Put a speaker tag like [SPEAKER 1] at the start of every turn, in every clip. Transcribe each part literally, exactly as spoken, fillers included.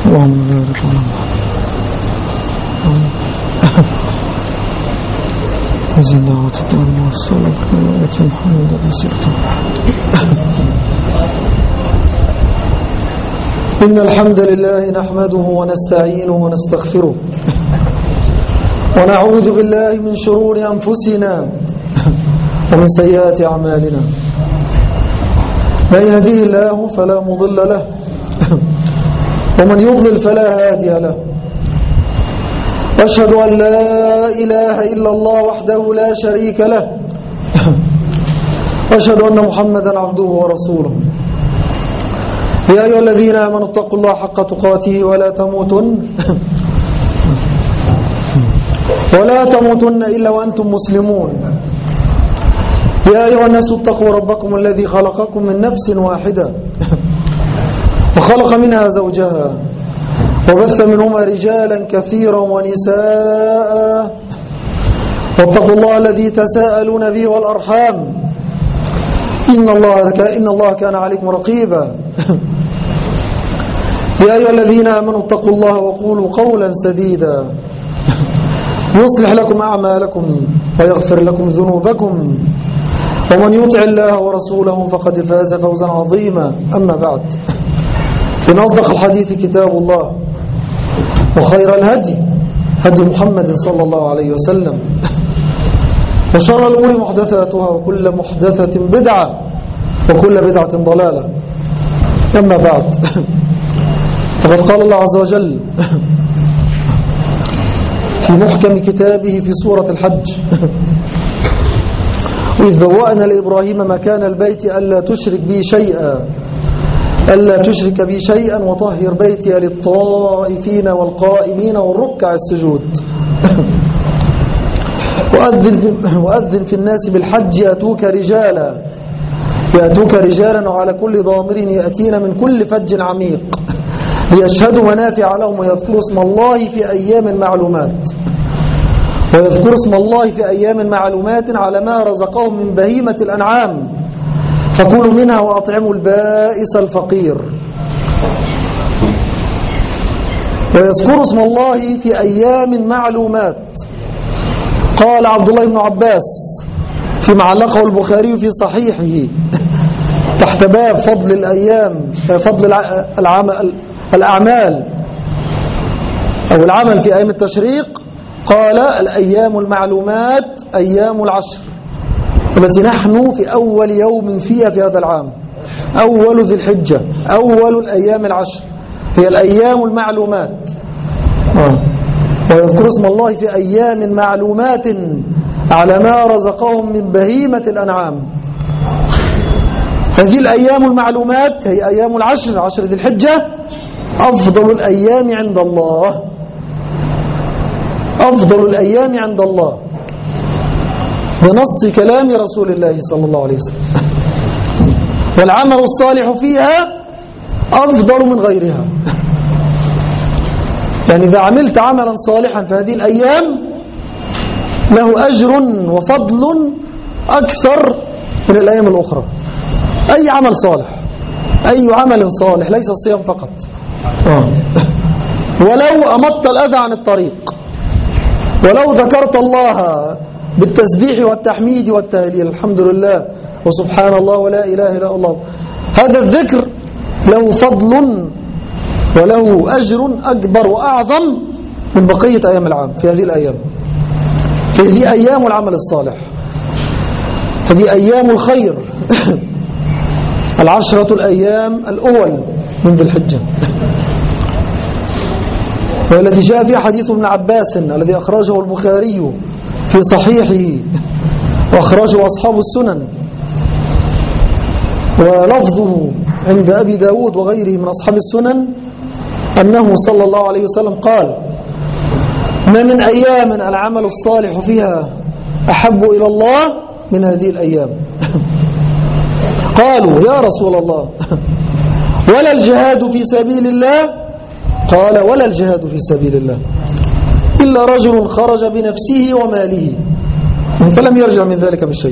[SPEAKER 1] اللهم بارك على وزن دعوة الدعوة والصلاة وآية محمد بسيرة. إن الحمد لله نحمده ونستعينه ونستغفره ونعوذ بالله من شرور أنفسنا ومن سيئات أعمالنا. من يهديه الله فلا مضل له ومن يضلل فلا هادي له. وأشهد أن لا إله إلا الله وحده لا شريك له وأشهد أن محمدا عبده ورسوله. يا أيها الذين آمنوا اتقوا الله حق تقاته ولا تموتن ولا تموتن إلا وأنتم مسلمون. يا أيها الناس اتقوا ربكم الذي خلقكم من نفس واحدة وخلق منها زوجها وبث منهما رجالا كثيرا ونساء واتقوا الله الذي تساءلون به والأرحام إن الله, إن الله كان عليكم رقيبا. يا أيها الذين آمنوا اتقوا الله وقولوا قولا سديدا يصلح لكم أعمالكم ويغفر لكم ذنوبكم ومن يطع الله ورسوله فقد فاز فوزا عظيما. أما بعد، إن أصدق الحديث كتاب الله وخير الهدي هدي محمد صلى الله عليه وسلم وشر الأمور محدثاتها وكل محدثة بدعة وكل بدعة ضلالة. أما بعد، فقد قال الله عز وجل في محكم كتابه في سورة الحج: وإذ بوأنا لإبراهيم مكان البيت ألا تشرك بي شيئا ألا تشرك بي شيئا وطهر بيتي للطائفين والقائمين والركع السجود. وأذن, وأذن في الناس بالحج يأتوك رجالا يأتوك رجالا وعلى كل ضامر يأتين من كل فج عميق ليشهدوا منافع لهم ويذكروا اسم الله في أيام معلومات ويذكروا اسم الله في أيام معلومات على ما رزقهم من بهيمة الأنعام فكلوا منها وأطعموا البائس الفقير. ويذكروا اسم الله في أيام معلومات. قال عبد الله بن عباس فيما علقه البخاري في صحيحه تحت باب فضل الأيام فضل العمل الأعمال أو العمل في أيام التشريق، قال: الأيام المعلومات أيام العشر التي نحن في أول يوم فيها في هذا العام، أول ذي الحجة، أول الأيام العشر هي الأيام المعلومات. آه. ويذكر اسم الله في أيام معلومات على ما رزقهم من بهيمة الأنعام. هذه الأيام المعلومات هي أيام العشر، عشر ذي الحجة، أفضل الأيام عند الله، أفضل الأيام عند الله بنص كلام رسول الله صلى الله عليه وسلم. والعمل الصالح فيها أفضل من غيرها. يعني إذا عملت عملا صالحا في هذه الأيام له أجر وفضل أكثر من الأيام الأخرى. أي عمل صالح، أي عمل صالح، ليس الصيام فقط. آه. ولو أمطت الأذى عن الطريق، ولو ذكرت الله بالتسبيح والتحميد والتهليل، الحمد لله وسبحان الله ولا إله إلا الله، هذا الذكر له فضل وله أجر أكبر وأعظم من بقية أيام العام. في هذه الأيام، في هذه أيام العمل الصالح، هذه أيام الخير العشرة الأيام الأول من ذي الحجة، والتي جاء فيها حديث ابن عباس الذي أخرجه البخاري في صحيحه وأخرجه أصحاب السنن، ولفظه عند أبي داود وغيره من أصحاب السنن أنه صلى الله عليه وسلم قال: ما من أيام العمل الصالح فيها أحب إلى الله من هذه الأيام. قالوا: يا رسول الله ولا الجهاد في سبيل الله؟ قال: ولا الجهاد في سبيل الله إلا رجل خرج بنفسه وماله فلم يرجع من ذلك بشيء.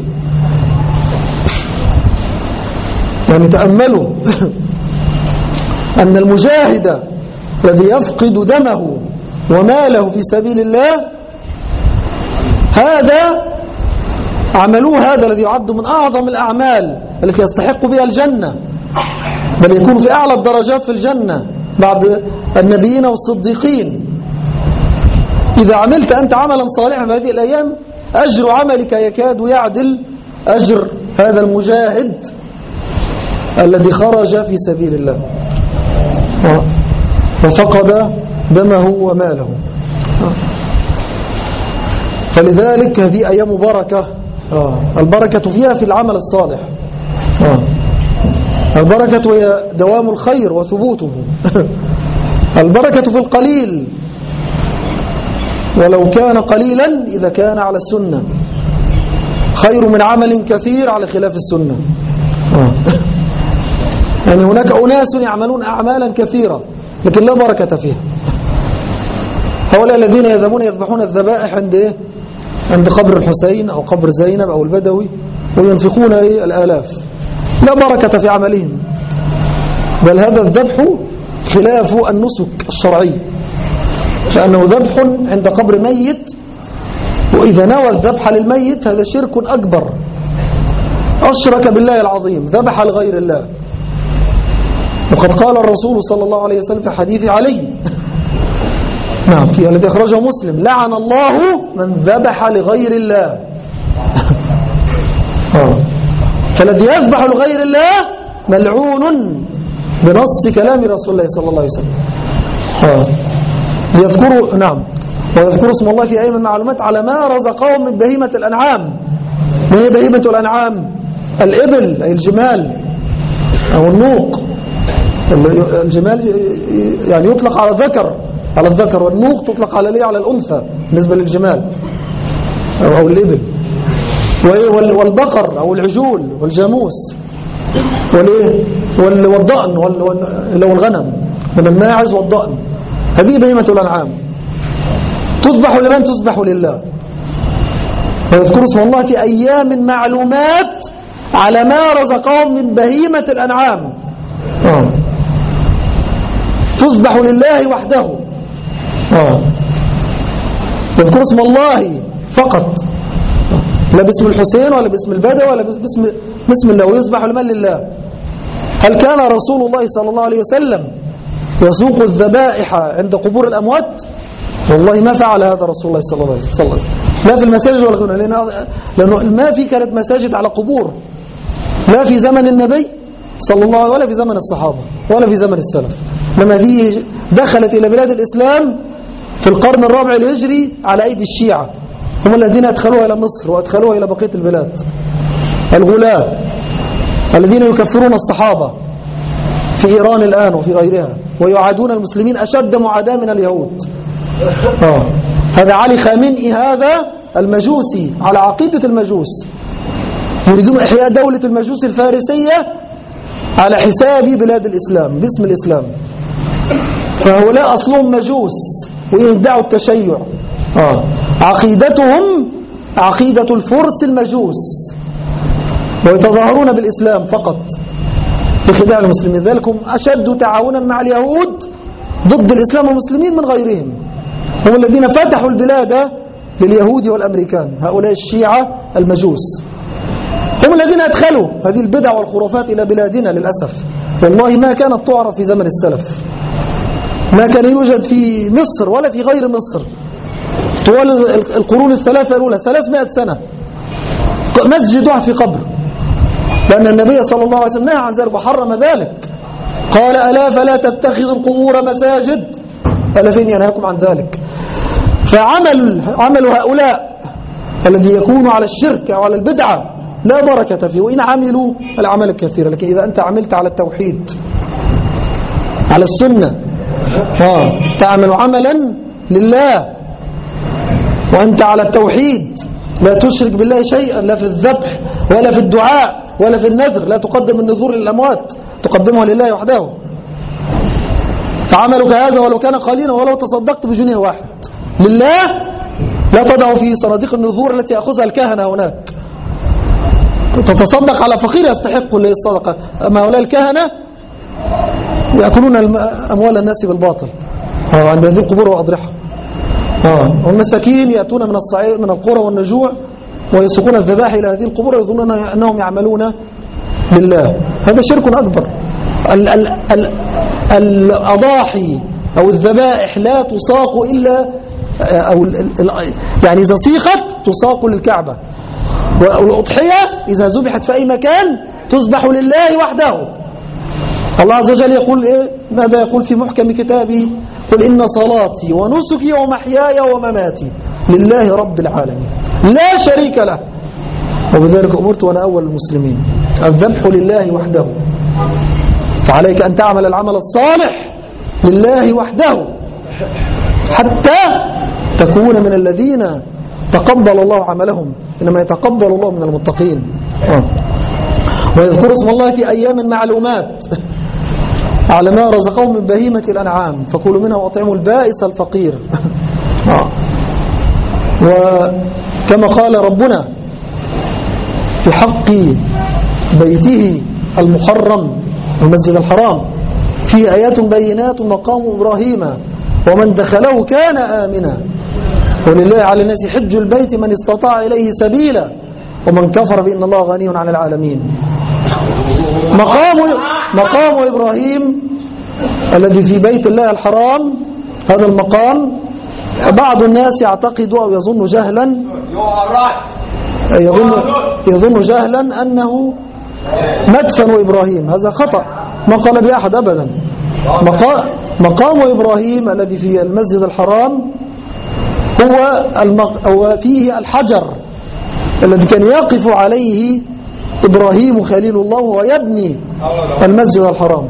[SPEAKER 1] يعني تأملوا أن المجاهد الذي يفقد دمه وماله في سبيل الله، هذا عملوه هذا الذي يعد من أعظم الأعمال التي يستحق بها الجنة، بل يكون في أعلى الدرجات في الجنة بعد النبيين والصديقين. إذا عملت أنت عملا صالحا في هذه الأيام أجر عملك يكاد يعدل أجر هذا المجاهد الذي خرج في سبيل الله وفقد دمه وماله. فلذلك هذه أيام مباركة، البركة فيها في العمل الصالح، البركة هي دوام الخير وثبوته. البركة في القليل ولو كان قليلا إذا كان على السنة، خير من عمل كثير على خلاف السنة. يعني هناك أناس يعملون أعمالا كثيرة لكن لا بركة فيها. هؤلاء الذين يذهبون يذبحون الذبائح عند إيه؟ عند قبر الحسين أو قبر زينب أو البدوي وينفقون إيه؟ الآلاف، لا بركة في عملهم، بل هذا الذبح خلاف النسك الشرعي، لأنه ذبح عند قبر ميت، وإذا نوى الذبح للميت هذا شرك أكبر، أشرك بالله العظيم، ذبح لغير الله. وقد قال الرسول صلى الله عليه وسلم في حديث علي نعم في الذي أخرجه مسلم: لعن الله من ذبح لغير الله. فالذي يذبح لغير الله ملعون بنص كلام رسول الله صلى الله عليه وسلم. ليذكروا نعم ويذكروا اسم الله في أيام المعلومات على ما رزقهم من بهيمة الأنعام. ما هي بهيمة الأنعام؟ الإبل أي الجمال أو النوق. الجمال يعني يطلق على الذكر على الذكر والنوق تطلق على ليه على الأنثى بالنسبة للجمال أو الإبل، والبقر أو العجول والجاموس والضأن والغنم من الماعز والضأن. هذه بهيمة الأنعام تذبح لمن؟ تذبح لله. ويذكر اسم الله في أيام معلومات على ما رزقهم من بهيمة الأنعام، تذبح لله وحده. يذكر اسم الله فقط، لا باسم الحسين ولا باسم البدوي ولا باسم باسم الله، ويذبح لمن؟ لله. هل كان رسول الله صلى الله عليه وسلم يسوق الذبائح عند قبور الأموات؟ والله ما فعل هذا رسول الله صلى الله عليه وسلم، لا في المساجد ولا غيرها، لأنه ما في كانت مساجد على قبور، لا في زمن النبي صلى الله عليه وسلم ولا في زمن الصحابة ولا في زمن السلف. لما هذه دخلت إلى بلاد الإسلام في القرن الرابع الهجري على أيدي الشيعة، هم الذين أدخلوها إلى مصر وأدخلوها إلى بقية البلاد، الغلاة الذين يكفرون الصحابة في إيران الآن وفي غيرها، ويعادون المسلمين أشد معاداة من اليهود. آه. هذا علي خامنئي هذا المجوسي على عقيدة المجوس، يريدون إحياء دولة المجوس الفارسية على حساب بلاد الإسلام باسم الإسلام. فهؤلاء أصلهم مجوس ويدعوا التشيع. آه. عقيدتهم عقيدة الفرس المجوس، ويتظاهرون بالإسلام فقط بخداع المسلمين. ذلك هم أشد تعاونا مع اليهود ضد الإسلام والمسلمين من غيرهم، هم الذين فتحوا البلاد لليهود والأمريكان. هؤلاء الشيعة المجوس هم الذين أدخلوا هذه البدع والخرافات إلى بلادنا للأسف. والله ما كانت تعرف في زمن السلف، ما كان يوجد في مصر ولا في غير مصر طوال القرون الثلاثة الأولى ثلاثمائة سنة مسجد واحد في قبر، لأن النبي صلى الله عليه وسلم نهى عن ذلك وحرم ذلك. قال: ألا فلا تتخذوا القبور مساجد، ألا فين ينهاكم عن ذلك. فعمل عمل هؤلاء الذي يكون على الشرك أو على البدعة لا بركة فيه، وإن عملوا الأعمال الكثيرة. لكن إذا أنت عملت على التوحيد على السنة، ها تعمل عملا لله وأنت على التوحيد، لا تشرك بالله شيئا، لا في الذبح ولا في الدعاء ولا في النذر، لا تقدم النذور للأموات، تقدمها لله وحده. فعملك هذا ولو كان قليلا، ولو تصدقت بجنيه واحد لله، لا تضع في صناديق النذور التي يأخذها الكهنة هناك، تتصدق على فقير يستحق الصدقة. أما هؤلاء الكهنة يأكلون أموال الناس بالباطل، آه عند هذه القبور والأضرحة. آه والمساكين يأتون من الصعيد من القرى والنجوع ويسوقون الذبائح إلى هذه القبور ويظنون أنهم يعملون لله. هذا شرك أكبر. ال ال ال الأضاحي أو الذبائح لا تساق إلا أو يعني إذا سيقت تساق للكعبة، والأضحية إذا ذبحت في أي مكان تذبح لله وحده. الله عز وجل يقول إيه؟ ماذا يقول في محكم كتابه؟ قل إن صلاتي ونسكي ومحياي ومماتي لله رب العالمين لا شريك له وبذلك أمرت وأنا أول المسلمين. الذبح لله وحده، فعليك أن تعمل العمل الصالح لله وحده حتى تكون من الذين تقبل الله عملهم، إنما يتقبل الله من المتقين. ويذكر اسم الله في أيام معلومات على ما رزقهم من بهيمة الأنعام فكلوا منها وأطعموا البائس الفقير. وكما قال ربنا في حق بيته المحرم المسجد الحرام فيه آيات بينات مقام إبراهيم ومن دخله كان آمنا ولله على الناس حج البيت من استطاع إليه سبيلا ومن كفر فإن الله غني عن العالمين. مقام مقام إبراهيم الذي في بيت الله الحرام، هذا المقام بعض الناس يعتقد أو يظن جهلا يظن, يظن جهلا أنه مدفن إبراهيم. هذا خطأ، ما قال به أحد أبدا. مقام إبراهيم الذي في المسجد الحرام هو المق... هو فيه الحجر الذي كان يقف عليه إبراهيم خليل الله وهو يبني المسجد الحرام.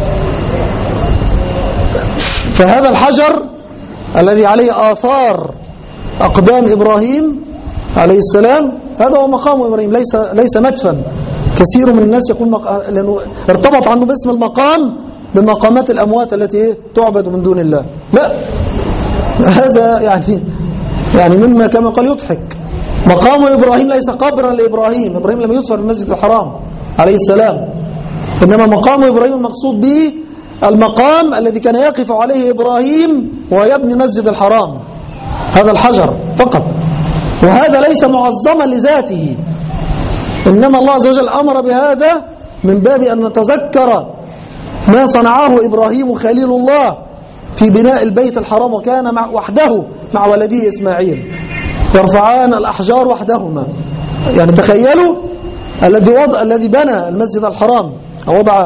[SPEAKER 1] فهذا الحجر الذي عليه آثار أقدام إبراهيم عليه السلام هذا هو مقام إبراهيم، ليس ليس مدفن. كثير من الناس يقول مق... لأنه ارتبط عنه باسم المقام بمقامات الأموات التي تعبد من دون الله. لا، هذا يعني يعني مما كما قال يضحك. مقام إبراهيم ليس قبرا لإبراهيم، إبراهيم لم يدفن في المسجد الحرام عليه السلام، إنما مقام إبراهيم المقصود به المقام الذي كان يقف عليه إبراهيم ويبني المسجد الحرام، هذا الحجر فقط. وهذا ليس معظما لذاته، إنما الله عز وجل أمر بهذا من باب أن نتذكر ما صنعه إبراهيم خليل الله في بناء البيت الحرام، وكان مع وحده مع ولده إسماعيل يرفعان الأحجار وحدهما. يعني تخيلوا الذي وضع الذي بنى المسجد الحرام وضع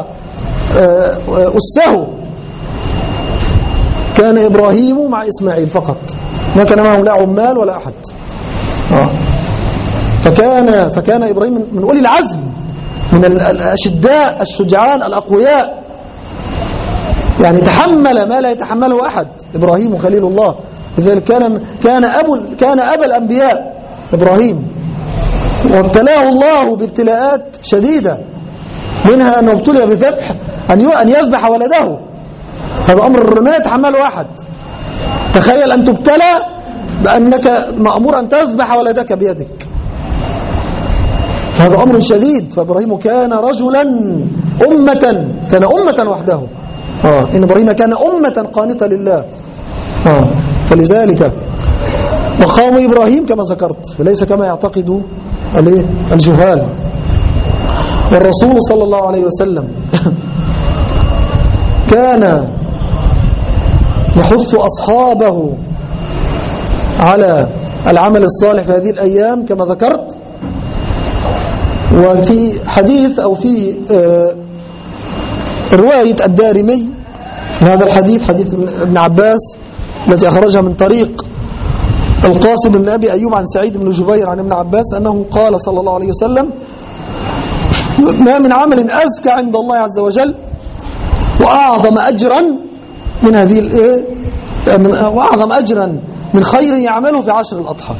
[SPEAKER 1] أسه كان إبراهيم مع إسماعيل فقط، ما كان معهم لا عمال ولا أحد. آه. فكان فكان إبراهيم من أولي العزم، من الأشداء الشجعان الأقوياء، يعني تحمل ما لا يتحمله أحد. إبراهيم خليل الله، لذلك كان كان أبو كان أبا الأنبياء إبراهيم، وابتلاه الله بابتلاءات شديدة، منها أنه ابتلي بذبح أن يذبح ولده. هذا أمر ما يتحمله أحد. تخيل أن تبتلى بأنك مأمور أن تذبح ولدك بيدك، هذا أمر شديد. فإبراهيم كان رجلا أمة، كان أمة وحده. آه. إن إبراهيم كان أمة قانتة لله. آه. فلذلك مقام إبراهيم كما ذكرت ليس كما يعتقد الجهال. والرسول صلى الله عليه وسلم كان يحث أصحابه على العمل الصالح في هذه الأيام كما ذكرت. وفي حديث أو في رواية الدارمي هذا الحديث، حديث ابن عباس التي أخرجها من طريق القاسم بن أبي أيوب عن سعيد بن جبير عن ابن عباس أنه قال صلى الله عليه وسلم: ما من عمل أزكى عند الله عز وجل وأعظم أجرا من هذه الإيه وأعظم أجرا من خير يعمله في عشر الأضحى.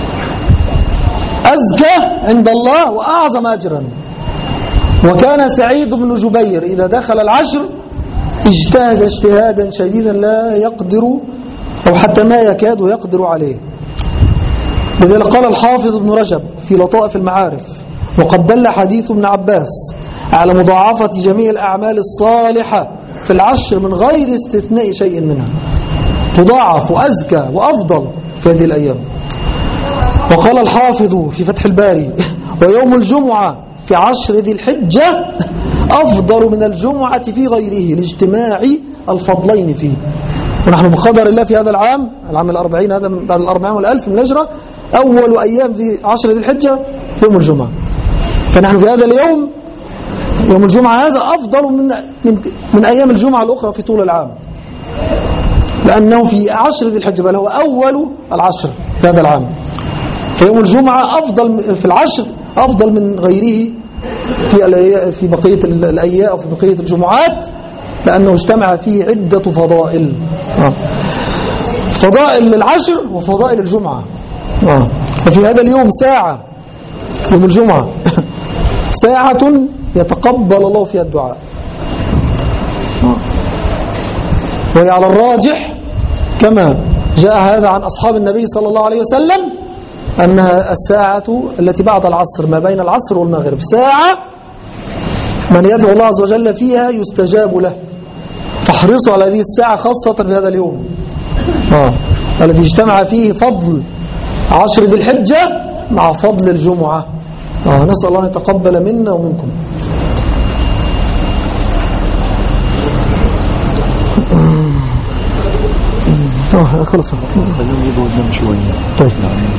[SPEAKER 1] أزكى عند الله وأعظم أجرا. وكان سعيد بن جبير إذا دخل العشر اجتهد اجتهادا شديدا لا يقدر أو حتى ما يكاد يقدر عليه. لذلك قال الحافظ ابن رجب في لطائف المعارف: وقد دل حديث ابن عباس على مضاعفة جميع الأعمال الصالحة في العشر من غير استثناء شيء منها. تضاعف وأزكى وأفضل في هذه الأيام. وقال الحافظ في فتح الباري ويوم الجمعة في عشر ذي الحجة أفضل من الجمعة في غيره لاجتماع الفضلين فيه. ونحن بقدر الله في هذا العام العام الأربعين هذا بعد الأربعين والألف من الهجرة أول أيام في عشر ذي الحجة يوم الجمعة. فنحن في هذا اليوم يوم الجمعة هذا أفضل من, من, من أيام الجمعة الأخرى في طول العام، لأنه في عشر ذي الحجة بل هو أول العشر في هذا العام. فيوم الجمعة أفضل في العشر أفضل من غيره في في بقية الأيام أو في بقية الجمعات، لأنه اجتمع فيه عدة فضائل. فضائل العشر وفضائل الجمعة. وفي هذا اليوم ساعة يوم الجمعة ساعة يتقبل الله فيها الدعاء، وهي على الراجح كما جاء هذا عن أصحاب النبي صلى الله عليه وسلم أنها الساعة التي بعد العصر ما بين العصر والمغرب، ساعة من يدعو الله عز وجل فيها يستجاب له. فاحرصوا على هذه الساعة خاصة في هذا اليوم آه. الذي اجتمع فيه فضل عشر ذي الحجة مع فضل الجمعة. آه. نسأل الله أن يتقبل منا ومنكم. اه خلص
[SPEAKER 2] خلينا نجيبه قدام شويه.
[SPEAKER 1] طيب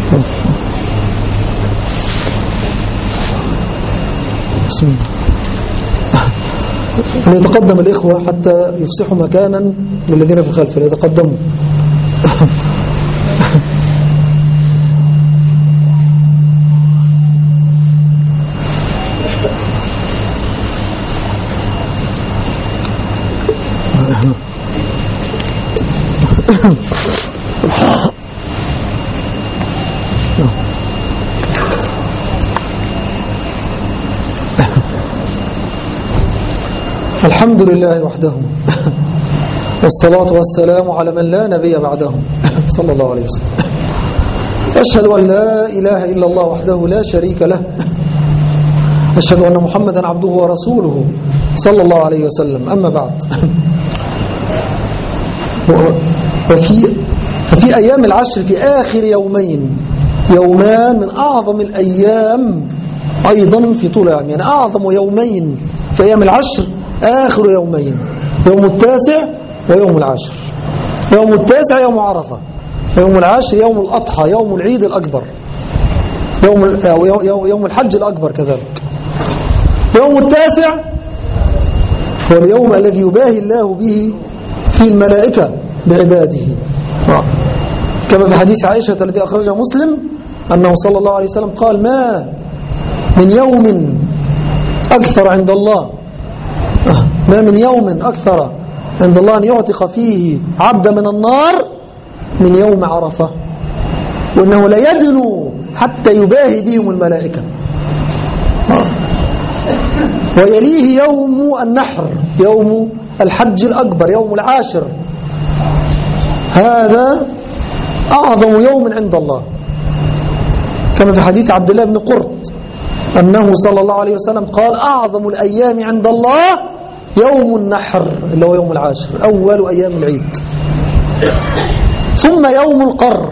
[SPEAKER 1] بسم الله. ليتقدم الإخوة حتى يفسحوا مكانا للذين في الخلف، ليتقدموا. الحمد لله وحده والصلاة والسلام على من لا نبي بعده صلى الله عليه وسلم. أشهد أن لا إله إلا الله وحده لا شريك له، أشهد أن محمدا عبده ورسوله صلى الله عليه وسلم. أما بعد، وفي ففي أيام العشر في آخر يومين يومان من أعظم الأيام أيضا في طول العام، يعني أعظم يومين في أيام العشر آخر يومين، يوم التاسع ويوم العاشر. يوم التاسع يوم عرفة، يوم العاشر يوم الأضحى يوم العيد الأكبر، يوم يوم الحج الأكبر كذلك. يوم التاسع هو اليوم الذي يباهي الله به في الملائكة بعباده، كما في حديث عائشة الذي أخرجه مسلم أنه صلى الله عليه وسلم قال: ما من يوم أكثر عند الله ما من يوم أكثر عند الله أن يعتق فيه عبد من النار من يوم عرفة، وأنه لا يدنو حتى يباهي بهم الملائكة. ويليه يوم النحر يوم الحج الأكبر يوم العاشر، هذا أعظم يوم عند الله، كما في حديث عبد الله بن قرط أنه صلى الله عليه وسلم قال: أعظم الأيام عند الله يوم النحر اللي هو يوم العاشر أول أيام العيد، ثم يوم القر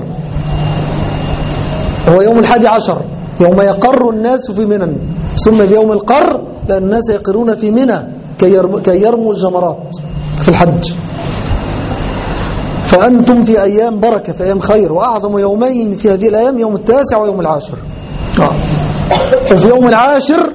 [SPEAKER 1] هو يوم الحادي عشر يوم يقر الناس في منى، ثم بيوم القر لأن الناس يقرون في منى كي يرموا الجمرات في الحج. فأنتم في أيام بركة، في أيام خير، وأعظم يومين في هذه الأيام يوم التاسع ويوم العاشر. وفي يوم العاشر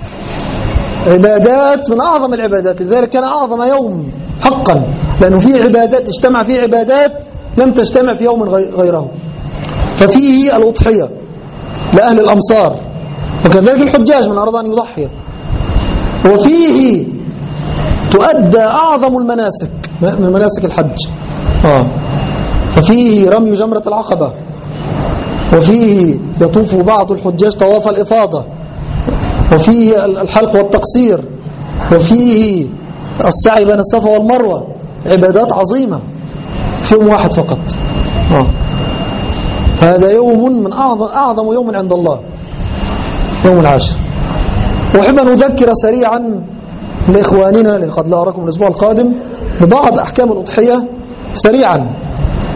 [SPEAKER 1] عبادات من أعظم العبادات، لذلك كان أعظم يوم حقا، لأنه فيه عبادات اجتمع فيه عبادات لم تجتمع في يوم غيره. ففيه الأضحية لأهل الأمصار، وكذلك الحجاج من أراد أن يضحي. وفيه تؤدى أعظم المناسك من مناسك الحج، آه. ففيه رمي جمرة العقبة، وفيه يطوف بعض الحجاج طواف الإفاضة، وفيه الحلق والتقصير، وفيه السعي بين الصفا والمروة، عبادات عظيمة في يوم واحد فقط. آه. هذا يوم من أعظم, أعظم يوم عند الله، يوم العاشر. وأحب أن أذكر سريعا لإخواننا، لقد لا أراكم الأسبوع القادم، ببعض أحكام الأضحية سريعا،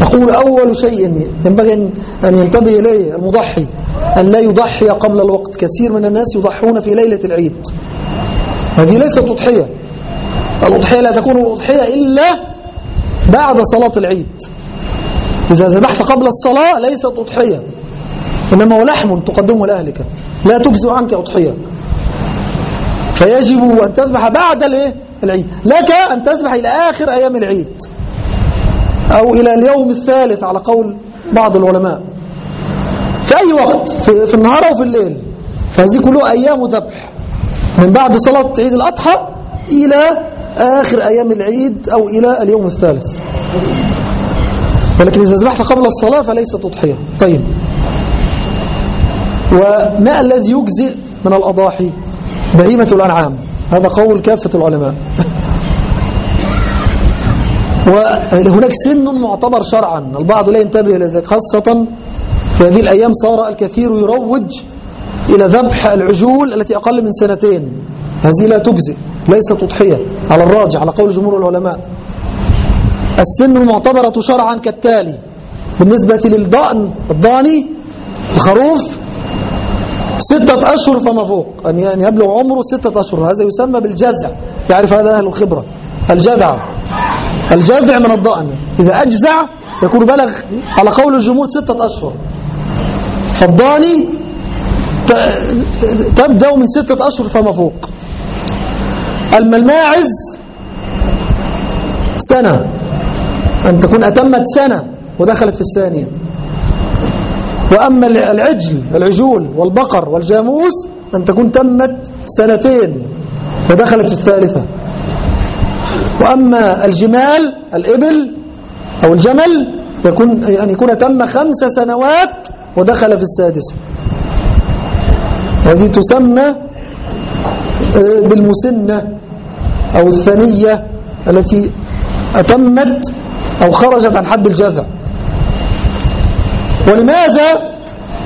[SPEAKER 1] نقول أول شيء ينبغي أن ينتبه إليه المضحي أن لا يضحي قبل الوقت. كثير من الناس يضحون في ليلة العيد، هذه ليست أضحية. الأضحية لا تكون الأضحية إلا بعد صلاة العيد. إذا ذبحت قبل الصلاة ليست أضحية، إنما هو لحم تقدمه لأهلك، لا تجزئ عنك أضحية. فيجب أن تذبح بعد العيد. لك أن تذبح إلى آخر أيام العيد أو إلى اليوم الثالث على قول بعض العلماء، في أي وقت، في, في النهار أو في الليل. فهذه كلها أيام ذبح من بعد صلاة عيد الأضحى إلى آخر أيام العيد أو إلى اليوم الثالث. ولكن إذا ذبحت قبل الصلاة فليست تضحية. طيب، وما الذي يجزئ من الأضاحي؟ بهيمة الأنعام، هذا قول كافة العلماء. وهناك سن معتبر شرعا، البعض لا ينتبه إلى ذلك، خاصة في هذه الأيام صار الكثير يروج إلى ذبح العجول التي أقل من سنتين. هذه لا تجزئ، ليست تضحية على الراجح على قول جمهور العلماء. السن المعتبرة شرعا كالتالي: بالنسبة للضأن الضاني الخروف ستة أشهر فما فوق، أن يبلغ عمره ستة أشهر، هذا يسمى بالجزع، يعرف هذا أهل الخبرة. الجذع الجذع من الضأن إذا أجزع يكون بلغ على قول الجمهور ستة أشهر. فالضاني تبدأ من ستة أشهر فما فوق. أما الماعز سنة، أن تكون أتمت سنة ودخلت في الثانية. وأما العجل العجول والبقر والجاموس أن تكون تمت سنتين ودخلت في الثالثة. وأما الجمال الإبل أو الجمل يكون أن يكون تم خمس سنوات ودخل في السادسة. هذه تسمى بالمسنة أو الثانية التي أتمت أو خرجت عن حد الجذع. ولماذا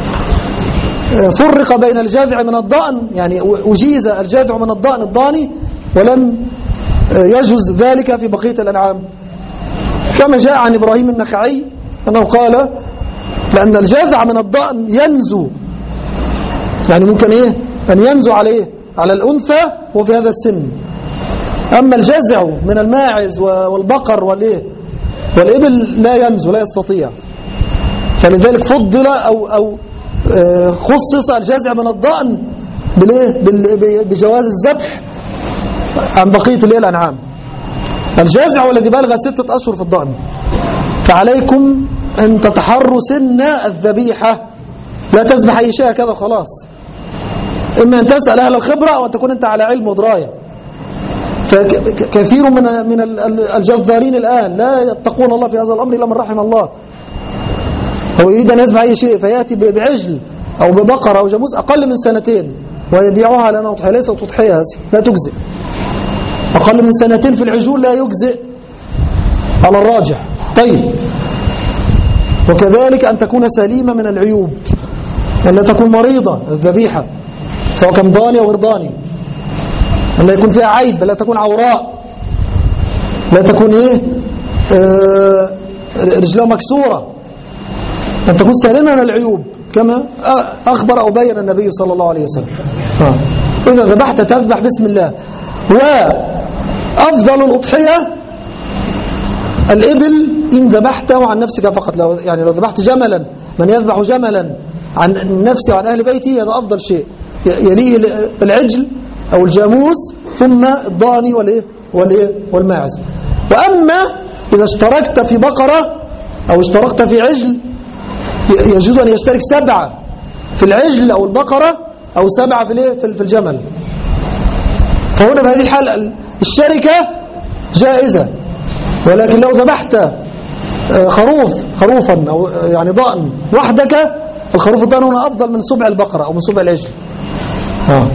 [SPEAKER 1] فرق بين الجذع من الضأن؟ يعني أجيز الجذع من الضأن الضاني ولم يجوز ذلك في بقية الأنعام، كما جاء عن إبراهيم النخعي أنه قال لأن الجذع من الضأن ينزو، يعني ممكن إيه أن ينزو عليه على الأنثى وفي هذا السن. أما الجذع من الماعز والبقر والإيه والإبل لا ينزو، لا يستطيع. فلذلك فضل أو أو خصص الجذع من الضأن بجواز الذبح عن بقية الأنعام. الجذع والذي بلغ ستة أشهر في الضأن. فعليكم أن تتحروا سن الذبيحة، لا تذبح أي شيء كذا خلاص. إما أن تسأل أهل الخبرة أو أن تكون أنت على علم ودراية. فكثير من من الجزارين الآن لا يتقون الله في هذا الأمر إلا من رحم الله. هو يريد أن يذبح أي شيء فيأتي بعجل أو ببقرة أو جاموس أقل من سنتين ويبيعوها على أنها تضحية. ليست تضحية، هذه لا تجزئ. أقل من سنتين في العجول لا يجزئ على الراجح. طيب، وكذلك أن تكون سليمة من العيوب، أن لا تكون مريضة الذبيحة سواء كان ضاني أو غير ضاني، أن لا يكون فيها عيب، لا تكون عوراء، لا تكون إيه آه رجلها مكسورة، أن تكون سليمة من العيوب كما أخبر أو بين النبي صلى الله عليه وسلم. آه. إذا ذبحت تذبح بسم الله. وأفضل الأضحية الإبل إن ذبحته عن نفسك فقط. لو يعني لو ذبحت جملا، من يذبح جملا عن نفسه وعن أهل بيته هذا أفضل شيء، يليه العجل أو الجاموس ثم الضاني والإيه والإيه والماعز. وأما إذا اشتركت في بقرة أو اشتركت في عجل يجوز أن يشترك سبعة في العجل أو البقرة أو سبعة في الإيه في الجمل. فهنا في هذه الحالة الشركة جائزة. ولكن لو ذبحت خروف خروفا أو يعني ضأن وحدك، الخروف الضأن هنا أفضل من سبع البقرة أو من سبع العجل. آه.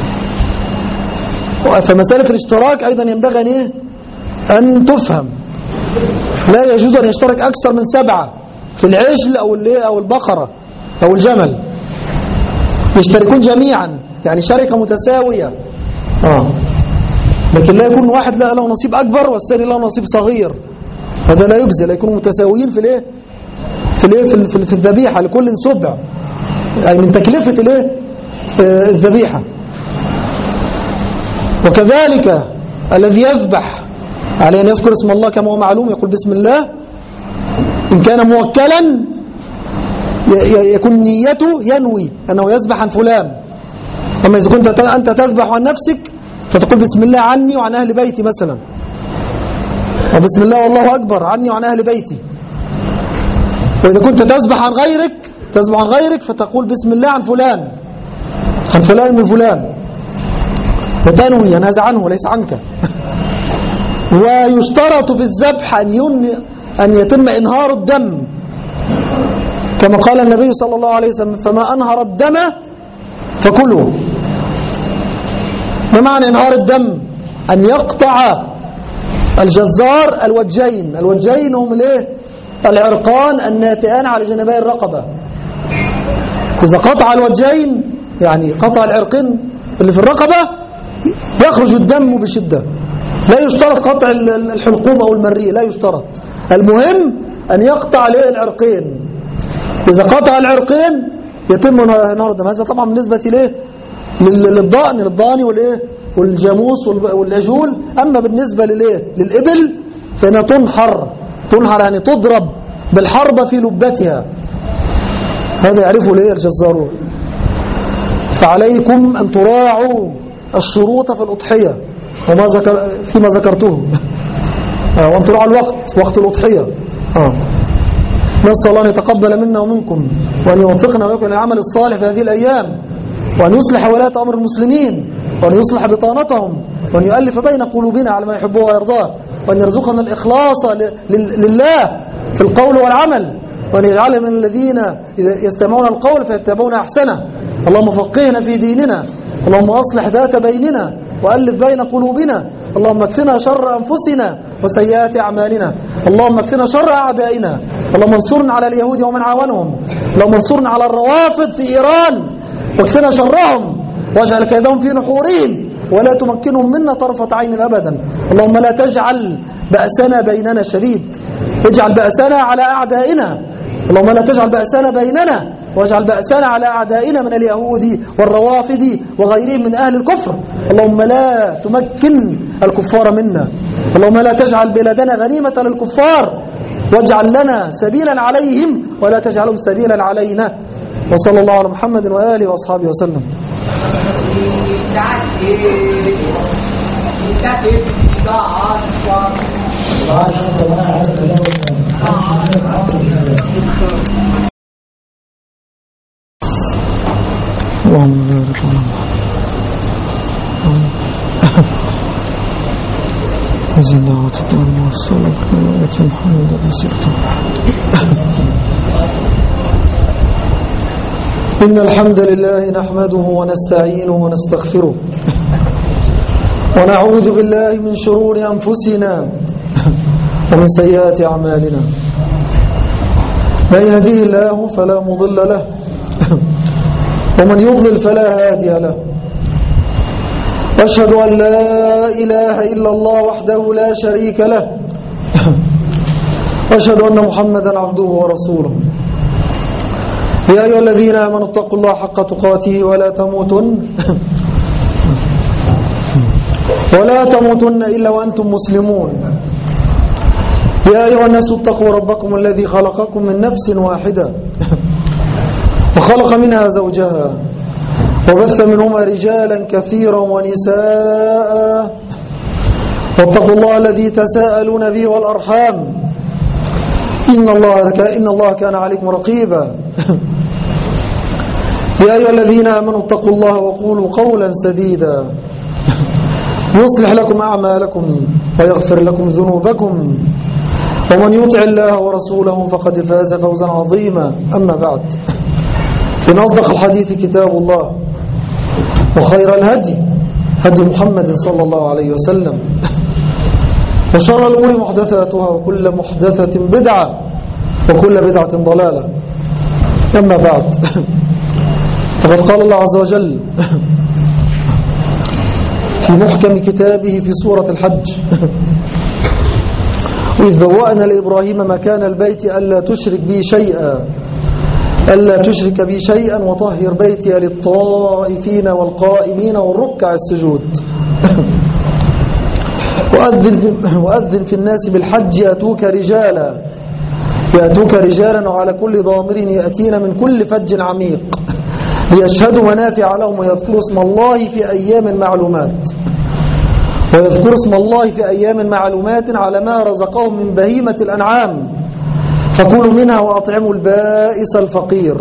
[SPEAKER 1] فمسألة الاشتراك أيضا ينبغي أن, إيه؟ أن تفهم. لا يجوز أن يشترك أكثر من سبعة في العجل أو أو البقرة أو الجمل، يشتركون جميعا يعني شركة متساوية. آه. لكن لا يكون واحد له نصيب أكبر والثاني له نصيب صغير، هذا لا يجزي، لا يكونوا متساويين في الايه في الايه في, في, في الذبيحة، لكل سبع يعني من تكلفة الايه الذبيحة. وكذلك الذي يذبح عليه أن يذكر اسم الله كما هو معلوم، يقول بسم الله. إن كان موكلا يكون نيته ينوي أنه يذبح عن فلان. أما إذا كنت أنت تذبح عن نفسك فتقول بسم الله عني وعن أهل بيتي مثلا، وبسم الله والله أكبر عني وعن أهل بيتي. وإذا كنت تذبح عن غيرك تذبح عن غيرك فتقول بسم الله عن فلان، عن فلان من فلان، وتنوي أن هذا عنه وليس عنك. ويشترط في الذبح أن, أن يتم إنهار الدم، كما قال النبي صلى الله عليه وسلم فما أنهر الدم فكلوا. ما معنى إنهار الدم؟ أن يقطع الجزار الوجين. الوجين هم الايه؟ العرقان الناتئان على جانبي الرقبة. إذا قطع الوجين يعني قطع العرقين اللي في الرقبة يخرج الدم بشدة. لا يشترط قطع الحلقوم أو المريء، لا يشترط، المهم أن يقطع العرقين. إذا قطع العرقين يتم نهر الدم. هذا طبعا بالنسبة ليه؟ للضأن للضاني والإيه؟ والجاموس والعجول. أما بالنسبة للإيه؟ للإبل فإنها تنحر تنحر يعني تضرب بالحربة في لبتها. هذا يعرفه ليه الجزارون. فعليكم أن تراعوا الشروط في الأضحية وما ذكر فيما ذكرته، وأن تراعوا الوقت، وقت الأضحية. آه. نسأل الله أن يتقبل منا ومنكم، وأن يوفقنا ويكون العمل الصالح في هذه الأيام، وأن يصلح ولاة أمر المسلمين، وأن يصلح بطانتهم، وأن يؤلف بين قلوبنا على ما يحبه ويرضاه، وأن يرزقنا الإخلاص لله في القول والعمل، وأن يجعلنا من الذين يستمعون القول فيتبعون أحسنه. اللهم فقهنا في ديننا، اللهم أصلح ذات بيننا وألف بين قلوبنا، اللهم اكفنا شر أنفسنا وسيئات أعمالنا، اللهم اكفنا شر أعدائنا، اللهم انصرنا على اليهود ومن عاونهم، اللهم انصرنا على الروافض في إيران واكفنا شرهم واجعل كيدهم في نحورهم ولا تمكنهم منا طرفة عين أبدا. اللهم لا تجعل بأسنا بيننا شديد، اجعل بأسنا على أعدائنا. اللهم لا تجعل بأسنا بيننا واجعل بأسنا على أعدائنا من اليهود والروافد وغيرهم من أهل الكفر. اللهم لا تمكن الكفار منا، اللهم لا تجعل بلادنا غنيمة للكفار، واجعل لنا سبيلا عليهم ولا تجعلهم سبيلا علينا. وصلى الله على محمد وآله وأصحابه وسلم. اللهم بارك على محمد وزدنا وتطعم والصلاة وآت محمد وسيرته. إن الحمد لله نحمده ونستعينه ونستغفره ونعوذ بالله من شرور أنفسنا ومن سيئات أعمالنا. من يهديه الله فلا مضل له ومن يضلل فلا هادي له. أشهد أن لا إله إلا الله وحده لا شريك له، وأشهد أن محمدا عبده ورسوله. يا أيها الذين آمنوا اتقوا الله حق تقاته ولا تموتن ولا تموتن إلا وأنتم مسلمون. يا أيها الناس اتقوا ربكم الذي خلقكم من نفس واحدة وخلق منها زوجها وبث منهما رجالا كثيرا ونساء، واتقوا الله الذي تساءلون به والأرحام إن الله إن الله كان عليكم رقيبا. يا أيها الذين آمنوا اتقوا الله وقولوا قولا سديدا يصلح لكم أعمالكم ويغفر لكم ذنوبكم، ومن يطع الله ورسوله فقد فاز فوزا عظيما. أما بعد، إن أصدق الحديث كتاب الله، وخير الهدي هدي محمد صلى الله عليه وسلم، وشر الأمور محدثاتها وكل محدثة بدعة وكل بدعة ضلالة. أما بعد، فقد قال الله عز وجل في محكم كتابه في سورة الحج: وإذ بوأنا لإبراهيم مكان البيت ألا تشرك بي شيئا ألا تشرك بي شيئا وطهر بيتي للطائفين والقائمين والركع السجود. وأذن في, وأذن في الناس بالحج يأتوك رجالا يأتوك رجالا وعلى كل ضامر يأتين من كل فج عميق ليشهدوا منافع لهم ويذكروا اسم الله في أيام معلومات ويذكروا اسم الله في أيام معلومات على ما رزقهم من بهيمة الأنعام فكلوا منها وأطعموا البائس الفقير.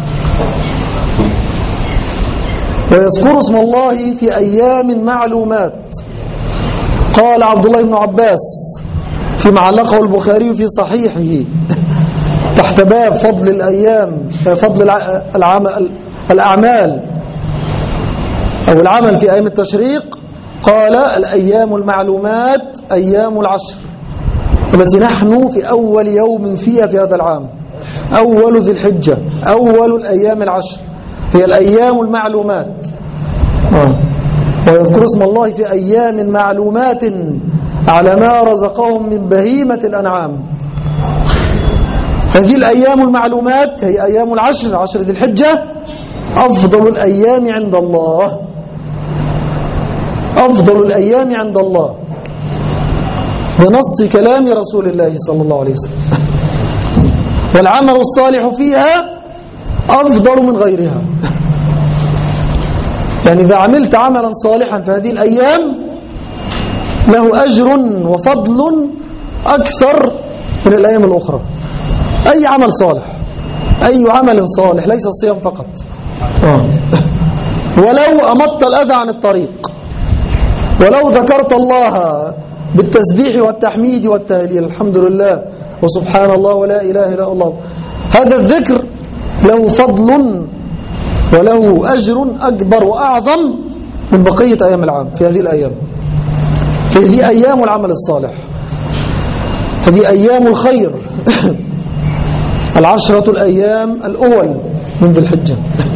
[SPEAKER 1] ويذكروا اسم الله في أيام معلومات. قال عبد الله بن عباس فيما علقه البخاري في صحيحه تحت باب فضل الأيام فضل العمل الأعمال أو العمل في أيام التشريق، قال الأيام المعلومات أيام العشر التي نحن في أول يوم فيها في هذا العام، أول ذي الحجة، أول الأيام العشر هي الأيام المعلومات. آه. ويذكر اسم الله في أيام معلومات على ما رزقهم من بهيمة الأنعام. هذه الأيام المعلومات هي أيام العشر، عشر ذي الحجة، أفضل الأيام عند الله، أفضل الأيام عند الله بنص كلام رسول الله صلى الله عليه وسلم. والعمل الصالح فيها أفضل من غيرها. يعني إذا عملت عملا صالحا في هذه الأيام له أجر وفضل أكثر من الأيام الأخرى. أي عمل صالح، أي عمل صالح، ليس الصيام فقط. آه. ولو أمطت الأذى عن الطريق، ولو ذكرت الله بالتسبيح والتحميد والتهليل، الحمد لله وسبحان الله ولا إله إلا الله، هذا الذكر له فضل وله أجر أكبر وأعظم من بقية أيام العام في هذه الأيام. هذه أيام العمل الصالح، هذه أيام الخير. العشرة الأيام الأول من ذي الحجة،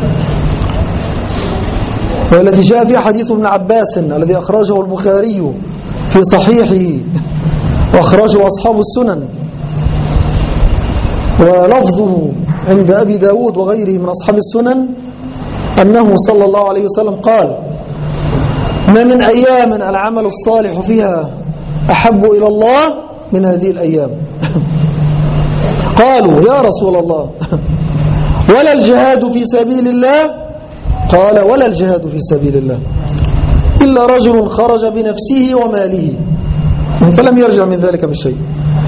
[SPEAKER 1] والتي جاء فيها حديث ابن عباس الذي أخرجه البخاري في صحيحه وأخرجه أصحاب السنن، ولفظه عند أبي داود وغيره من أصحاب السنن أنه صلى الله عليه وسلم قال: ما من أيام العمل الصالح فيها أحب إلى الله من هذه الأيام. قالوا: يا رسول الله ولا الجهاد في سبيل الله؟ قال: ولا الجهاد في سبيل الله إلا رجل خرج بنفسه وماله فلم يرجع من ذلك بشيء.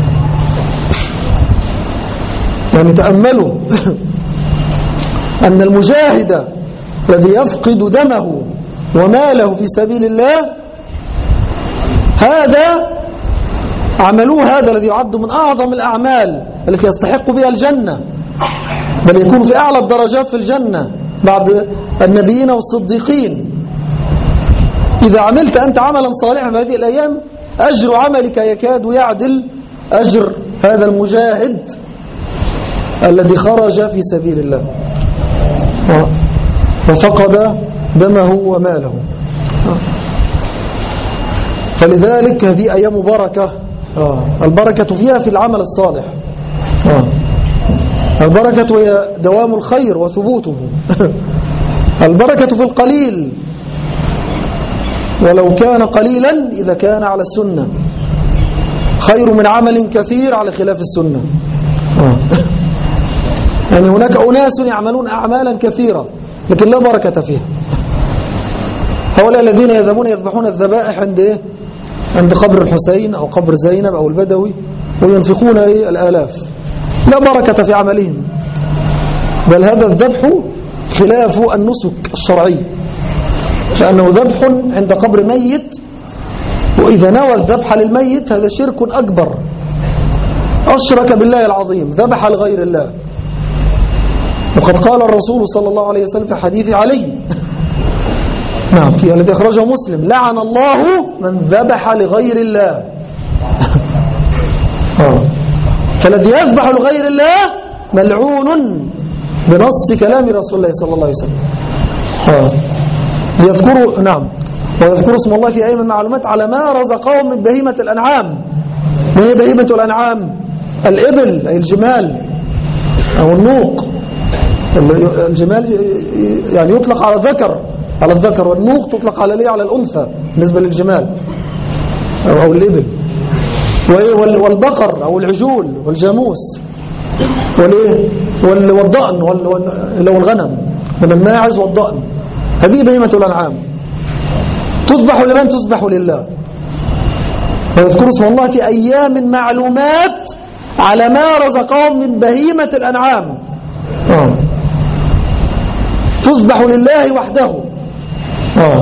[SPEAKER 1] يعني تأملوا أن المجاهد الذي يفقد دمه وماله في سبيل الله، هذا عملوه، هذا الذي يعد من أعظم الأعمال التي يستحق بها الجنة، بل يكون في أعلى الدرجات في الجنة بعد النبيين والصديقين. إذا عملت أنت عملا صالحا في هذه الأيام، أجر عملك يكاد يعدل أجر هذا المجاهد الذي خرج في سبيل الله وفقد دمه وماله. فلذلك هذه أيام بركة، البركة فيها في العمل الصالح، البركة هي دوام الخير وثبوته. البركة في القليل ولو كان قليلا إذا كان على السنة، خير من عمل كثير على خلاف السنة. يعني هناك أناس يعملون أعمالا كثيرة لكن لا بركة فيها. هؤلاء الذين يذهبون يذبحون الذبائح عند إيه؟ عند قبر الحسين أو قبر زينب أو البدوي وينفقون إيه؟ الآلاف، لا بركة في عملهم، بل هذا الذبح خلاف النسك الشرعي، لأنه ذبح عند قبر ميت، وإذا نوى الذبح للميت هذا شرك أكبر، أشرك بالله العظيم، ذبح لغير الله. وقد قال الرسول صلى الله عليه وسلم في حديث علي نعم في الذي أخرجه مسلم: لعن الله من ذبح لغير الله. فالذي يذبح لغير الله ملعون بنص كلام رسول الله صلى الله عليه وسلم. يذكروا نعم ويذكر اسم الله في أيام المعلومات على ما رزقهم من بهيمة الأنعام. ما هي بهيمة الأنعام؟ الإبل أي الجمال أو النوق. الجمال يعني يطلق على الذكر على الذكر والنوق تطلق على ليه على الأنثى بالنسبة للجمال أو الإبل. والبقر أو العجول والجاموس والضأن والغنم من الماعز والضأن. هذه بهيمة الأنعام تذبح لمن؟ تذبح لله. ويذكر اسم الله في أيام معلومات على ما رزقهم من بهيمة الأنعام. آه. تذبح لله وحده. آه.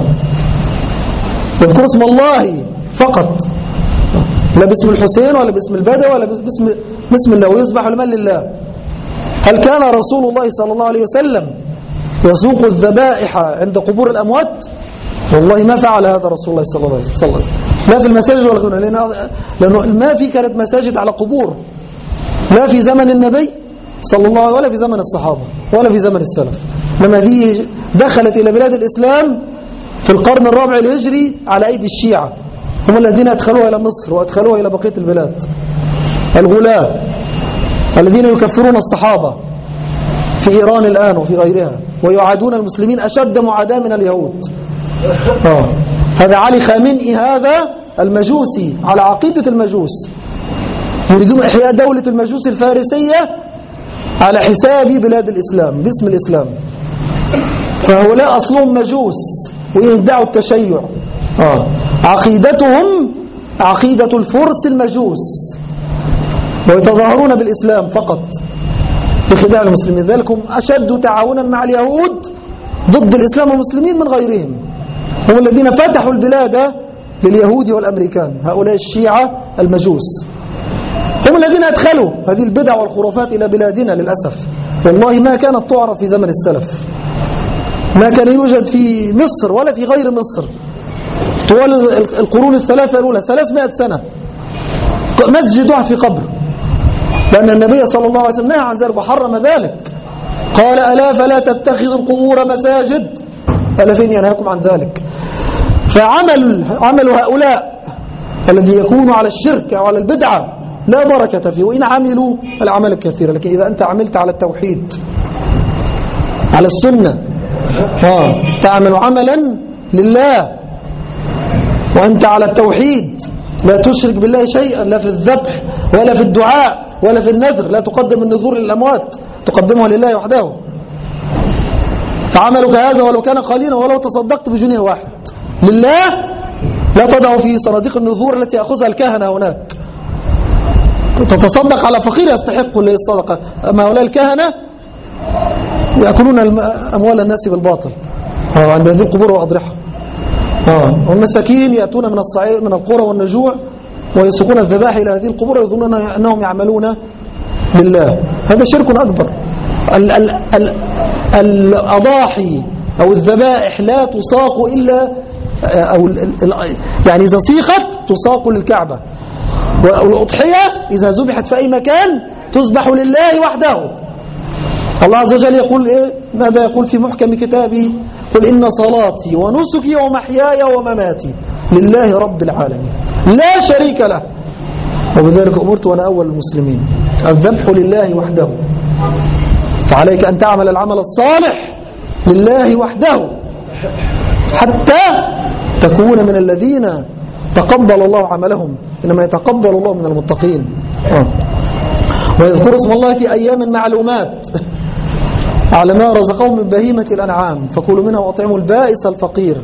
[SPEAKER 1] يذكر اسم الله فقط، لا باسم الحسين ولا باسم البدوي ولا باسم باسم الله، ويذبح لمن؟ لله. هل كان رسول الله صلى الله عليه وسلم يسوق الذبائح عند قبور الأموات؟ والله ما فعل هذا رسول الله صلى الله عليه وسلم، لا في المساجد ولا غيرها، لأنه, لأنه ما في كانت مساجد على قبور، لا في زمن النبي صلى الله عليه وسلم ولا في زمن الصحابة ولا في زمن السلف. لما هذه دخلت إلى بلاد الإسلام في القرن الرابع الهجري على أيدي الشيعة، هم الذين أدخلوها إلى مصر وأدخلوها إلى بقية البلاد، الغلاة الذين يكفرون الصحابة في إيران الآن وفي غيرها، ويعادون المسلمين أشد معاداة من اليهود. آه. هذا علي خامنئي هذا المجوسي على عقيدة المجوس، يريدون إحياء دولة المجوس الفارسية على حساب بلاد الإسلام باسم الإسلام. فهؤلاء أصلهم مجوس ويدعوا التشيع. آه. عقيدتهم عقيدة الفرس المجوس، ويتظاهرون بالإسلام فقط بخداع المسلمين. ذلك هم أشد تعاونا مع اليهود ضد الإسلام والمسلمين من غيرهم. هم الذين فتحوا البلاد لليهود والأمريكان، هؤلاء الشيعة المجوس هم الذين أدخلوا هذه البدع والخرافات إلى بلادنا للأسف. والله ما كانت تعرف في زمن السلف، ما كان يوجد في مصر ولا في غير مصر طوال القرون الثلاثة الأولى ثلاثمائة سنة مسجد واحد في قبر، لأن النبي صلى الله عليه وسلم نهى عن ذلك وحرم ذلك. قال ألا فلا تتخذوا القبور مساجد، ألا فين ينهاكم عن ذلك. فعمل عمل هؤلاء الذي يكون على الشرك أو على البدعة لا بركة فيه، وإن عملوا الأعمال الكثيرة. لكن إذا أنت عملت على التوحيد على السنة ها تعمل عملا لله وأنت على التوحيد، لا تشرك بالله شيئا، لا في الذبح ولا في الدعاء ولا في النذر، لا تقدم النذور للأموات، تقدمها لله وحده. فعملك هذا ولو كان قليلا ولو تصدقت بجنيه واحد لله لا تضع في صناديق النذور التي يأخذها الكهنة هناك، تتصدق على فقير يستحق الصدقة. أما هؤلاء الكهنة يأكلون أموال الناس بالباطل عند هذه القبور والأضرحة. والمساكين يأتون من الصعيد من القرى والنجوع ويسوقون الذبائح إلى هذه القبور ويظنون أنهم يعملون لله. هذا شرك أكبر. ال ال ال الأضاحي أو الذبائح لا تساق إلا أو يعني إذا صيغت تساق للكعبة، والأضحية إذا ذبحت في أي مكان تذبح لله وحده. الله عز وجل يقول إيه؟ ماذا يقول في محكم كتابه؟ قل إن صلاتي ونسكي ومحياي ومماتي لله رب العالمين لا شريك له وبذلك أمرت وأنا أول المسلمين. الذبح لله وحده، فعليك أن تعمل العمل الصالح لله وحده حتى تكون من الذين تقبل الله عملهم، إنما يتقبل الله من المتقين. ويذكر اسم الله في أيام معلومات على ما رزقهم من بهيمة الأنعام فكلوا منها وأطعموا البائس الفقير.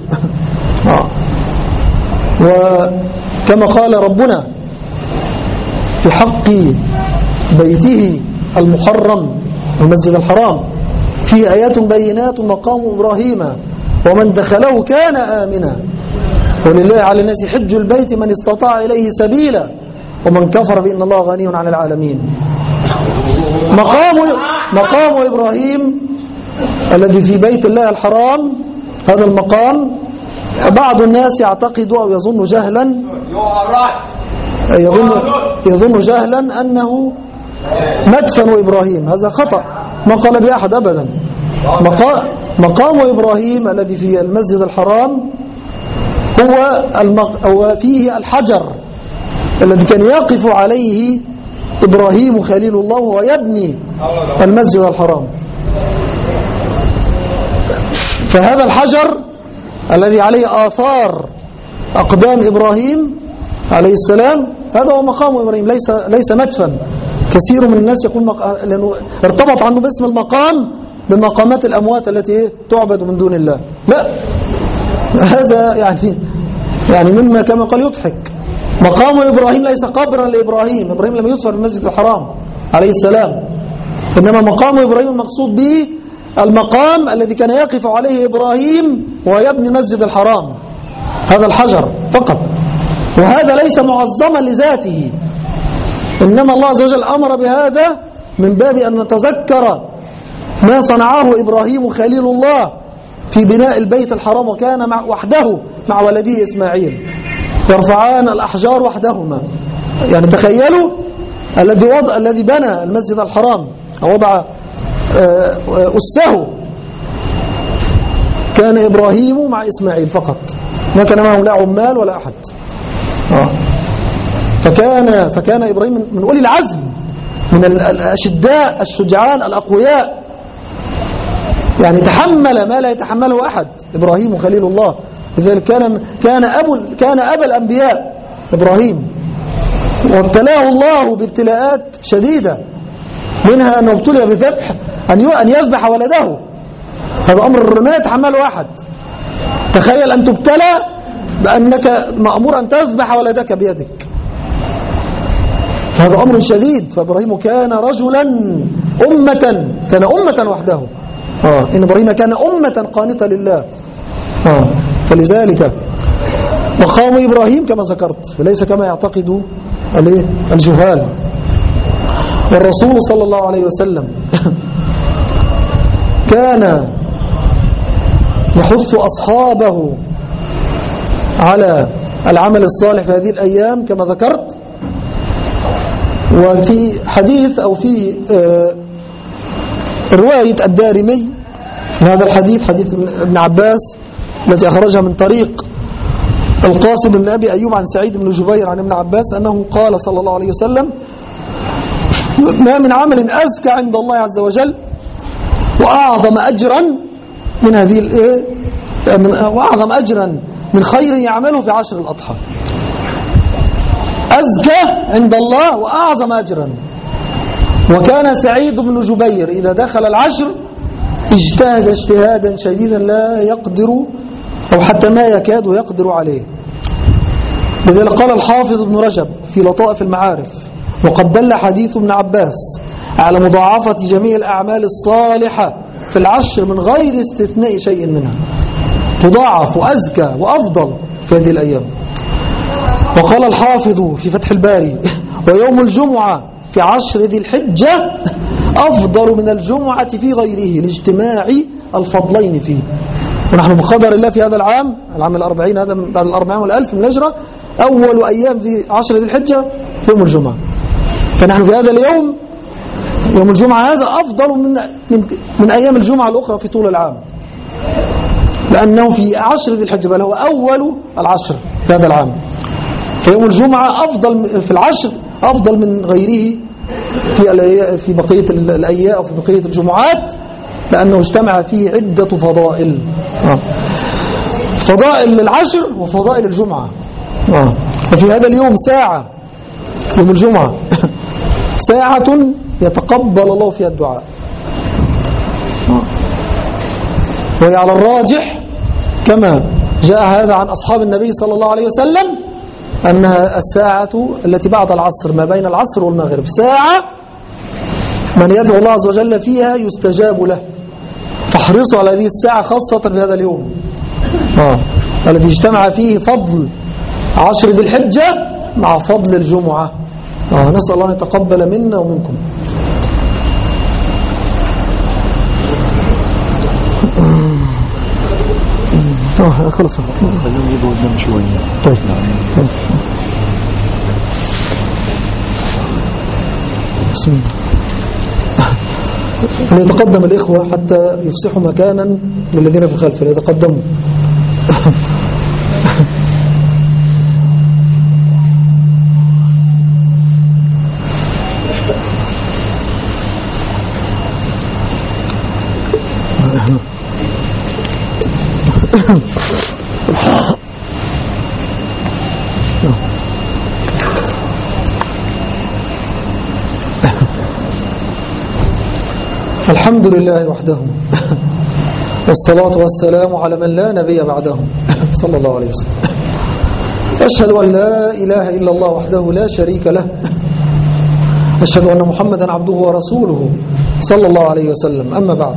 [SPEAKER 1] وكما قال ربنا في حق بيته المحرم المسجد الحرام فيه آيات بينات مقام إبراهيم ومن دخله كان آمنا ولله على الناس حج البيت من استطاع إليه سبيلا ومن كفر فإن الله غني عن العالمين. مقام مقام إبراهيم الذي في بيت الله الحرام، هذا المقام بعض الناس يعتقد أو يظن جهلا يظن, يظن جهلا أنه مدفن إبراهيم. هذا خطأ، ما قال بأحد أبدا. مقام إبراهيم الذي في المسجد الحرام هو, هو فيه الحجر الذي كان يقف عليه إبراهيم خليل الله وهو يبني المسجد الحرام. فهذا الحجر الذي عليه آثار أقدام إبراهيم عليه السلام هذا هو مقام إبراهيم، ليس ليس مدفن. كثير من الناس يقول مق... لأنه ارتبط عنه باسم المقام بمقامات الأموات التي تعبد من دون الله. لا، هذا يعني يعني مما كما قال يضحك. مقام إبراهيم ليس قبرا لإبراهيم، إبراهيم لم يدفن في المسجد الحرام عليه السلام، إنما مقام إبراهيم المقصود به المقام الذي كان يقف عليه إبراهيم ويبني المسجد الحرام، هذا الحجر فقط. وهذا ليس معظما لذاته، إنما الله عز وجل أمر بهذا من باب أن نتذكر ما صنعه إبراهيم خليل الله في بناء البيت الحرام، وكان مع وحده مع ولده إسماعيل يرفعان الأحجار وحدهما. يعني تخيلوا الذي وضع الذي بنى المسجد الحرام وضع أسه كان إبراهيم مع إسماعيل فقط، ما كان معهم لا عمال ولا أحد. آه. فكان فكان إبراهيم من أولي العزم، من الأشداء الشجعان الأقوياء، يعني تحمل ما لا يتحمله أحد إبراهيم خليل الله. لذلك كان كان أبو كان أبا الأنبياء إبراهيم، وابتلاه الله بابتلاءات شديدة، منها أنه ابتلي بذبح أن يذبح ولده، هذا أمر ما يتحمله أحد. تخيل أن تبتلى بأنك مأمور أن تذبح ولدك بيدك، هذا أمر شديد. فإبراهيم كان رجلا أمة، كان أمة وحده. آه. إن إبراهيم كان أمة قانتة لله. آه. فلذلك مقام إبراهيم كما ذكرت ليس كما يعتقد الجهال. والرسول صلى الله عليه وسلم كان يحث أصحابه على العمل الصالح في هذه الأيام كما ذكرت. وفي حديث أو في رواية الدارمي هذا الحديث، حديث ابن عباس التي أخرجها من طريق القاسم بن أبي أيوب عن سعيد بن جبير عن ابن عباس أنه قال صلى الله عليه وسلم: ما من عمل أزكى عند الله عز وجل وأعظم أجرا من هذه الإيه وأعظم أجرا من خير يعمله في عشر الأضحى. أزكى عند الله وأعظم أجرا. وكان سعيد بن جبير إذا دخل العشر اجتهد اجتهادا شديدا لا يقدر أو حتى ما يكاد يقدر عليه. لذلك قال الحافظ ابن رجب في لطائف المعارف: وقد دل حديث ابن عباس على مضاعفة جميع الأعمال الصالحة في العشر من غير استثناء شيء منها، تضاعف وأزكى وأفضل في هذه الأيام. وقال الحافظ في فتح الباري: ويوم الجمعة في عشر ذي الحجة أفضل من الجمعة في غيره لاجتماع الفضلين فيه. ونحن بقدر الله في هذا العام العام الأربعين، هذا بعد الأربعين والألف من الهجرة، أول أيام ذي عشر ذي الحجة يوم الجمعة. فنحن في هذا اليوم يوم الجمعة هذا أفضل من من من أيام الجمعة الأخرى في طول العام، لأنه في عشر ذي الحجة، بل هو أول العشر في هذا العام. فيوم الجمعة أفضل في العشر، أفضل من غيره في في بقية الأيام أو في بقية الجمعات، لأنه اجتمع فيه عدة فضائل. آه. فضائل العشر وفضائل الجمعة. آه. وفي هذا اليوم ساعة، يوم الجمعة ساعة يتقبل الله فيها الدعاء. آه. وهي على الراجح كما جاء هذا عن أصحاب النبي صلى الله عليه وسلم أنها الساعة التي بعد العصر، ما بين العصر والمغرب، ساعة من يدعو الله عز وجل فيها يستجاب له. فاحرصوا على هذه الساعة خاصة في هذا اليوم آه. الذي اجتمع فيه فضل عشر ذي الحجة مع فضل الجمعة. آه. نسأل الله أن يتقبل منا ومنكم. اه خلص
[SPEAKER 2] خلينا نجيبه قدام شوية.
[SPEAKER 1] طيب بسم الله. ليتقدم الإخوة حتى يفسحوا مكانا للذين في الخلف، ليتقدموا. الحمد لله وحده والصلاة والسلام على من لا نبي بعده صلى الله عليه وسلم. أشهد أن لا إله إلا الله وحده لا شريك له. أشهد أن محمدا عبده ورسوله صلى الله عليه وسلم. أما بعد،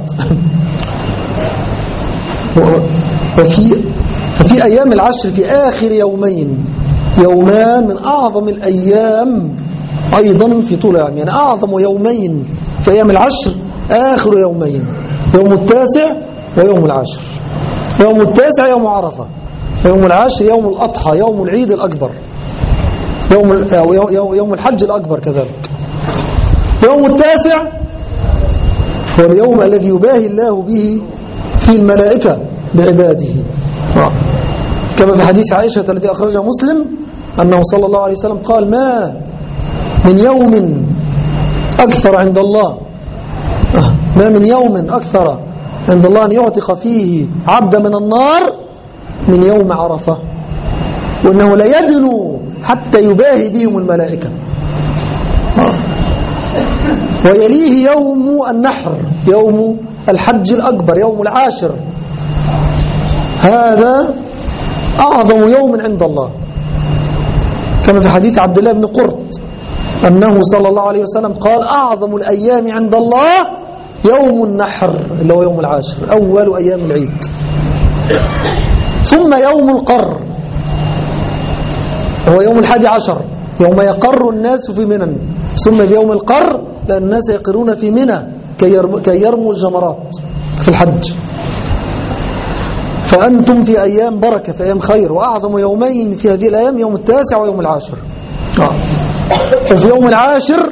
[SPEAKER 1] وفي ففي أيام العشر في آخر يومين، يومان من أعظم الأيام أيضا في طول العام، يعني أعظم يومين في أيام العشر آخر يومين، يوم التاسع ويوم العاشر. يوم التاسع يوم عرفة، يوم العاشر يوم الأضحى، يوم العيد الأكبر، يوم يوم الحج الأكبر كذلك. يوم التاسع هو اليوم الذي يباهي الله به في الملائكة بعباده، كما في حديث عائشة الذي أخرجه مسلم أنه صلى الله عليه وسلم قال: ما من يوم أكثر عند الله ما من يوم أكثر عند الله أن يعتق فيه عبد من النار من يوم عرفة، وأنه لا يدنو حتى يباهي بهم الملائكة. ويليه يوم النحر، يوم الحج الأكبر، يوم العاشر. هذا أعظم يوم عند الله، كما في حديث عبد الله بن قرط أنه صلى الله عليه وسلم قال: أعظم الأيام عند الله يوم النحر، اللي هو يوم العاشر، أول أيام العيد. ثم يوم القر، هو يوم الحادي عشر، يوم يقر الناس في منى. ثم بيوم القر لأن الناس يقرون في منى كي يرموا الجمرات في الحج. فأنتم في أيام بركة، في أيام خير، وأعظم يومين في هذه الأيام يوم التاسع ويوم العاشر. وفي يوم العاشر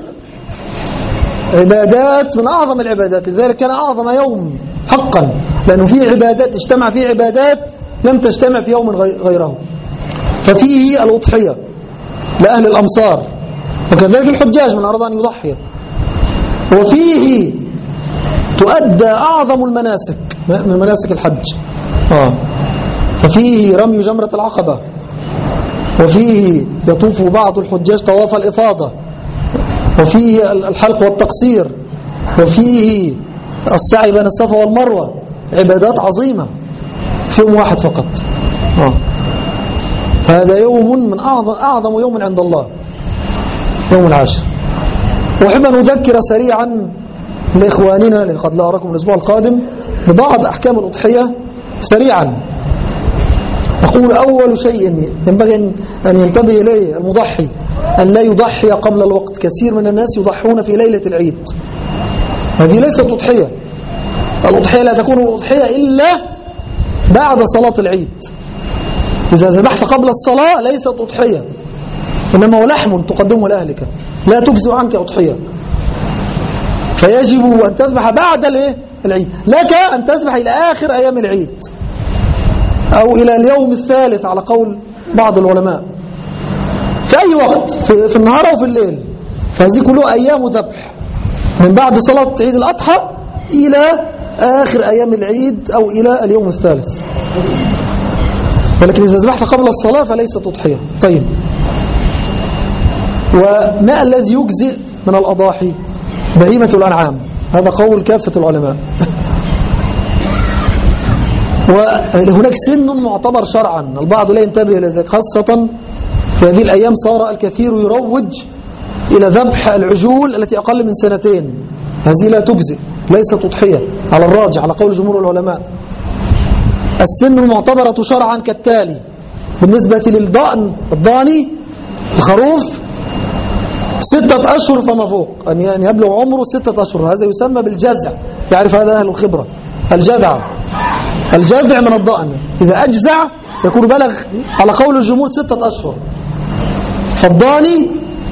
[SPEAKER 1] عبادات من أعظم العبادات، لذلك كان أعظم يوم حقا، لأنه فيه عبادات اجتمع فيه عبادات لم تجتمع في يوم غيره. ففيه الأضحية لأهل الأمصار، وكذلك الحجاج من أراد أن يضحي. وفيه تؤدى أعظم المناسك من مناسك الحج، آه. ففيه رمي جمرة العقبة، وفيه يطوف بعض الحجاج طواف الإفاضة، وفيه الحلق والتقصير، وفيه السعي بين الصفا والمروة. عبادات عظيمة في يوم واحد فقط. آه. هذا يوم من أعظم, أعظم يوم عند الله، يوم العاشر. وأحب أن أذكر سريعا لإخواننا، لأن قد لا أراكم الأسبوع القادم، ببعض أحكام الأضحية سريعا. أقول: أول شيء ينبغي أن ينتبه إليه المضحي أن لا يضحي قبل الوقت. كثير من الناس يضحون في ليلة العيد، هذه ليست أضحية. الأضحية لا تكون الأضحية إلا بعد صلاة العيد. إذا ذبحت قبل الصلاة ليست أضحية، إنما هو لحم تقدمه لأهلك، لا تجزئ عنك أضحية. فيجب أن تذبح بعد العيد. لك أن تذبح إلى آخر أيام العيد أو إلى اليوم الثالث على قول بعض العلماء، في أي وقت، في النهار أو في الليل. فهذه كلها أيام ذبح من بعد صلاة عيد الأضحى إلى آخر أيام العيد أو إلى اليوم الثالث. ولكن إذا ذبحت قبل الصلاة فليست تضحية. طيب، وما الذي يجزئ من الأضاحي؟ بهيمة الأنعام، هذا قول كافة العلماء. وهناك سن معتبر شرعا، البعض لا ينتبه إلى ذلك، خاصة في هذه الأيام صار الكثير يروج إلى ذبح العجول التي أقل من سنتين. هذه لا تجزئ، ليست تضحية على الراجح على قول جمهور العلماء. السن المعتبرة شرعا كالتالي: بالنسبة للضأن الضاني الخروف ستة أشهر فما فوق، أن يبلغ عمره ستة أشهر، هذا يسمى بالجزع، يعرف هذا أهل الخبرة. الجذع الجذع من الضأن إذا أجزع يكون بلغ على قول الجمهور ستة أشهر. فالضاني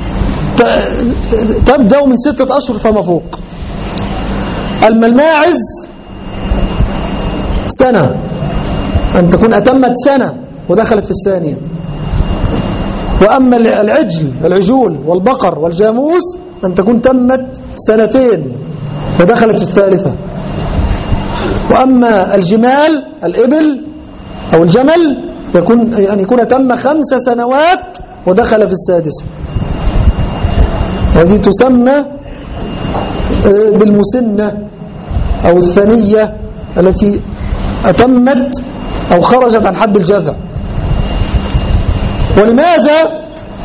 [SPEAKER 1] تبدأ من ستة أشهر فما فوق. الماعز سنة، أن تكون أتمت سنة ودخلت في الثانية. وأما العجل العجول والبقر والجاموس أن تكون تمت سنتين ودخلت في الثالثة. وأما الجمال الإبل أو الجمل يكون أن يكون تم خمس سنوات ودخل في السادسة. هذه تسمى بالمسنة أو الثانية التي أتمت أو خرجت عن حد الجذع. ولماذا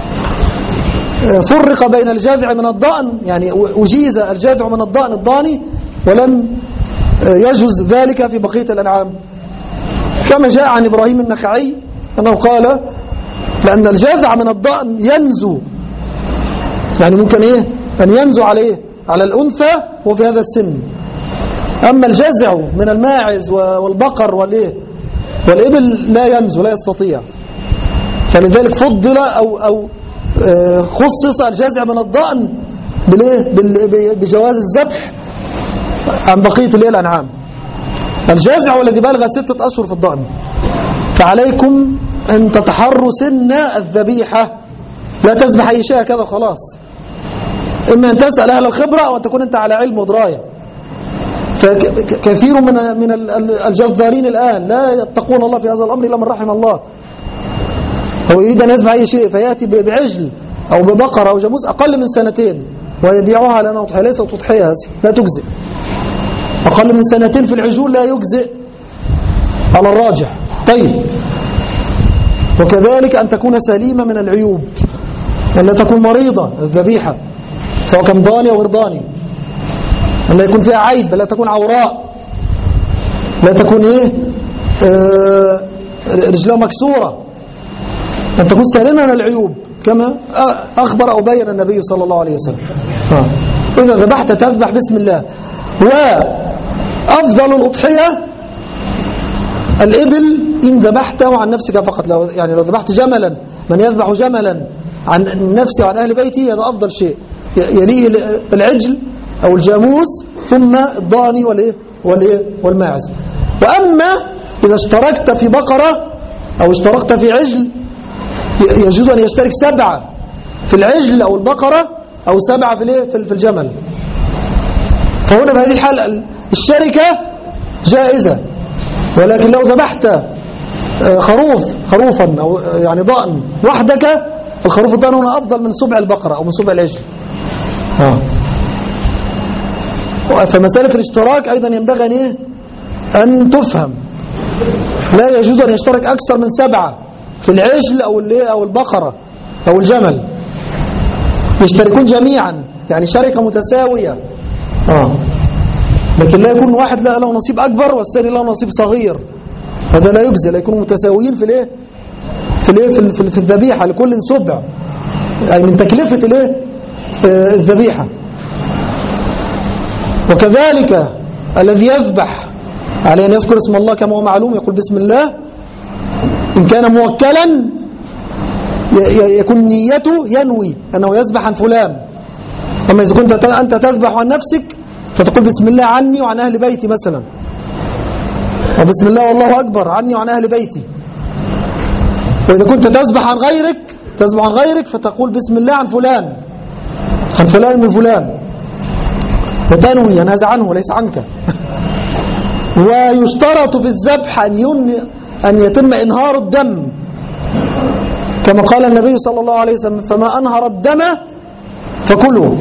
[SPEAKER 1] فرق بين الجذع من الضأن؟ يعني أجيز الجذع من الضأن الضاني ولم يجوز ذلك في بقية الأنعام، كما جاء عن إبراهيم النخعي أنه قال لأن الجذع من الضأن ينزو، يعني ممكن إيه أن ينزو على إيه على الأنثى وفي هذا السن. أما الجذع من الماعز والبقر والإيه والإبل لا ينزو، لا يستطيع، فلذلك فضل أو أو خصص الجذع من الضأن بجواز الذبح عن بقية الأنعام. الجذع والذي بلغ ستة أشهر في الضأن. فعليكم أن تتحروا سن الذبيحة، لا تذبح أي شيء كذا خلاص، إما أن تسأل أهل الخبرة أو أن تكون أنت على علم ودراية. فكثير من من الجزارين الآن لا يتقون الله في هذا الأمر إلا من رحم الله. هو يريد أن يذبح أي شيء فيأتي بعجل أو ببقرة أو جاموس أقل من سنتين ويبيعها لأنها أضحية. ليست أضحية، لا تجزئ. أقل من سنتين في العجول لا يجزئ على الراجح. طيب، وكذلك أن تكون سليمة من العيوب، أن لا تكون مريضة الذبيحة سواء كان ضاني أو غير ضاني، أن لا يكون فيها عيب، لا تكون عوراء، لا تكون إيه آه رجلها مكسورة، أن تكون سالمة من العيوب كما أخبر أو بين النبي صلى الله عليه وسلم. آه. إذا ذبحت تذبح بسم الله. وأفضل الأضحية الإبل إن ذبحته عن نفسك فقط. لو يعني لو ذبحت جملا، من يذبح جملا عن نفسه وعن أهل بيته هذا أفضل شيء، يليه العجل أو الجاموس ثم الضاني والإيه والإيه والماعز. وأما إذا اشتركت في بقرة أو اشتركت في عجل يجوز أن يشترك سبعة في العجل أو البقرة أو سبعة في في الجمل. فهنا بهذه الحالة الشركة جائزة. ولكن لو ذبحت خروف خروفا أو يعني ضأن وحدك، الخروف الضأن هنا أفضل من سبع البقرة أو من سبع العجل. آه. فمسألة الاشتراك أيضا ينبغي أن, إيه؟ أن تفهم. لا يجوز أن يشترك أكثر من سبعة في العجل أو أو البقرة أو الجمل، يشتركون جميعا، يعني شركة متساوية. آه. لكن لا يكون واحد له نصيب أكبر والثاني له نصيب صغير، هذا لا يجزي. لا يكونوا متساويين في الايه في الايه في, في الذبيحة، لكل سبع يعني من تكلفة الايه الذبيحة. وكذلك الذي يذبح عليه أن يذكر اسم الله كما هو معلوم، يقول بسم الله. إن كان موكلا يكون نيته ينوي أنه يذبح عن فلان. أما إذا كنت أنت تذبح عن نفسك فتقول بسم الله عني وعن أهل بيتي مثلا، وبسم الله والله أكبر عني وعن أهل بيتي. وإذا كنت تذبح عن غيرك تذبح عن غيرك فتقول بسم الله عن فلان عن فلان من فلان، وتنوي أن هذا عنه وليس عنك. ويشترط في الذبح أن ين... أن يتم إنهار الدم كما قال النبي صلى الله عليه وسلم: فما أنهر الدم فكلوا.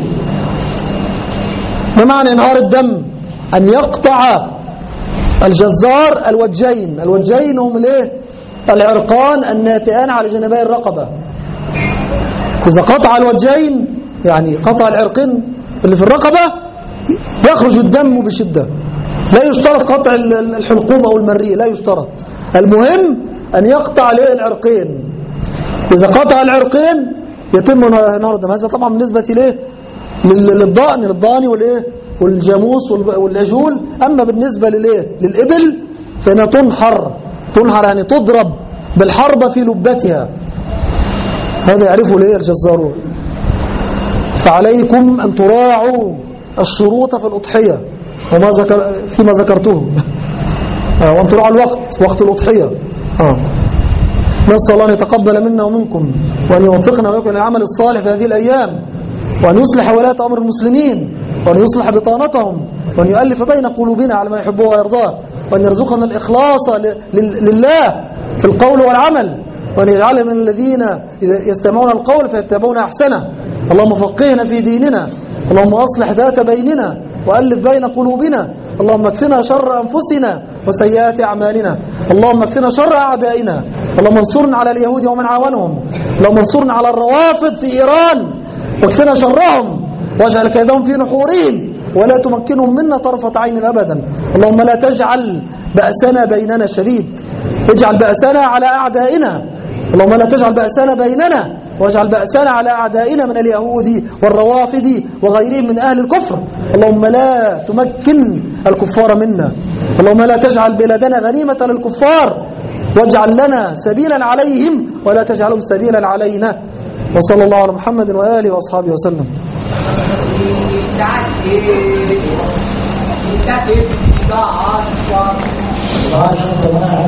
[SPEAKER 1] ما معنى إنهار الدم؟ أن يقطع الجزار الوجين. الوجين هم الايه؟ العرقان الناتئان على جانبي الرقبة. إذا قطع الوجين يعني قطع العرقين اللي في الرقبة يخرج الدم بشدة. لا يشترط قطع الحلقوم أو المريء، لا يشترط. المهم أن يقطع العرقين. إذا قطع العرقين يتم نهر الدم. هذا طبعا بالنسبة ليه؟ للضأن للضاني والايه والجاموس والعجول. أما بالنسبة للايه للإبل فإنها تنحر تنحر يعني تضرب بالحربة في لبتها. هذا يعرفه ليه الجزارون. فعليكم أن تراعوا الشروط في الأضحية وما ذكر فيما ذكرته، وأن تراعوا الوقت، وقت الأضحية. آه. نسأل الله أن يتقبل منا ومنكم وأن يوفقنا ويكون العمل الصالح في هذه الأيام، وأن يصلح ولاة أمر المسلمين، وأن يصلح بطانتهم، وأن يؤلف بين قلوبنا على ما يحبه ويرضاه، وأن يرزقنا الإخلاص لله في القول والعمل، وأن يجعلنا من الذين يستمعون القول فيتبعون أحسنه. اللهم فقهنا في ديننا، اللهم أصلح ذات بيننا وألف بين قلوبنا، اللهم اكفنا شر أنفسنا وسيئات أعمالنا، اللهم اكفنا شر أعدائنا، اللهم انصرنا على اليهود ومن عاونهم، اللهم انصرنا على الروافض في إيران واكفنا شرهم واجعل كيدهم في نحورهم ولا تمكنهم منا طرفة عين أبدا. اللهم لا تجعل بأسنا بيننا شديد، اجعل بأسنا على أعدائنا، اللهم لا تجعل بأسنا بيننا واجعل بأسنا على أعدائنا من اليهود والروافد وغيرهم من أهل الكفر. اللهم لا تمكن الكفار منا، اللهم لا تجعل بلادنا غنيمة للكفار واجعل لنا سبيلا عليهم ولا تجعلهم سبيلا علينا. وصلى الله على محمد وآله وأصحابه وسلم.
[SPEAKER 3] Gracias.